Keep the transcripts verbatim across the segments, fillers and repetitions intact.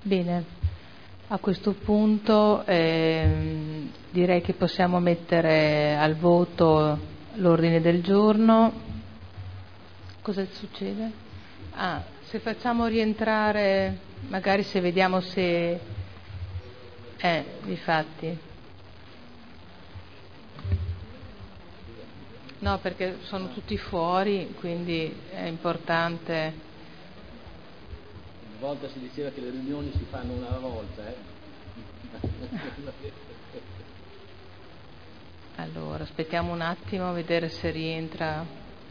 Bene, a questo punto ehm, direi che possiamo mettere al voto l'ordine del giorno. Cosa succede? Ah, se facciamo rientrare, magari se vediamo se... Eh, difatti. No, perché sono tutti fuori, quindi è importante... Una volta si diceva che le riunioni si fanno una alla volta, eh? Allora, aspettiamo un attimo a vedere se rientra.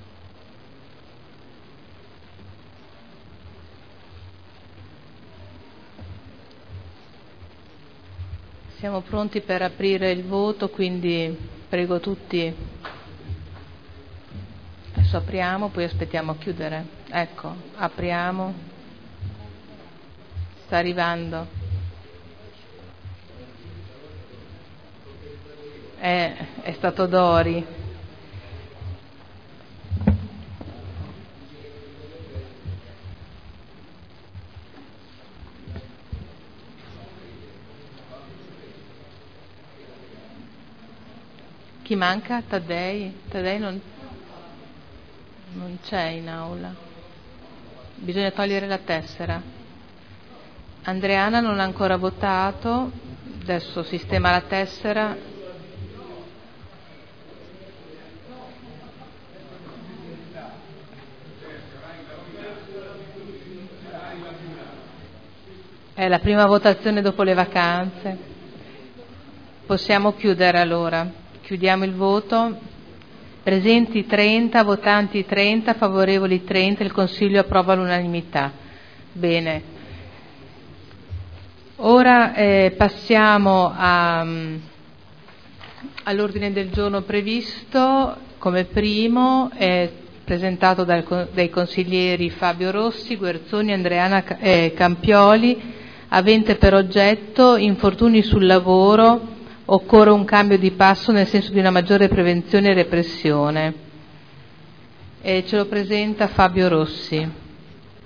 Siamo pronti per aprire il voto, quindi prego tutti. Adesso apriamo, poi aspettiamo a chiudere. Ecco, apriamo. Sta arrivando. È, è stato Dori. Chi manca? Taddei? Taddei non, non c'è in aula. Bisogna togliere la tessera. Andreana non ha ancora votato, adesso sistema la tessera. È la prima votazione dopo le vacanze. Possiamo chiudere allora. Chiudiamo il voto. Presenti trenta, votanti trenta, favorevoli trenta, il Consiglio approva all'unanimità. Bene. Ora eh, passiamo a, all'ordine del giorno previsto. Come primo è presentato dal, dai consiglieri Fabio Rossi, Guerzoni, Andreana eh, Campioli, avente per oggetto infortuni sul lavoro, occorre un cambio di passo nel senso di una maggiore prevenzione e repressione. E ce lo presenta Fabio Rossi.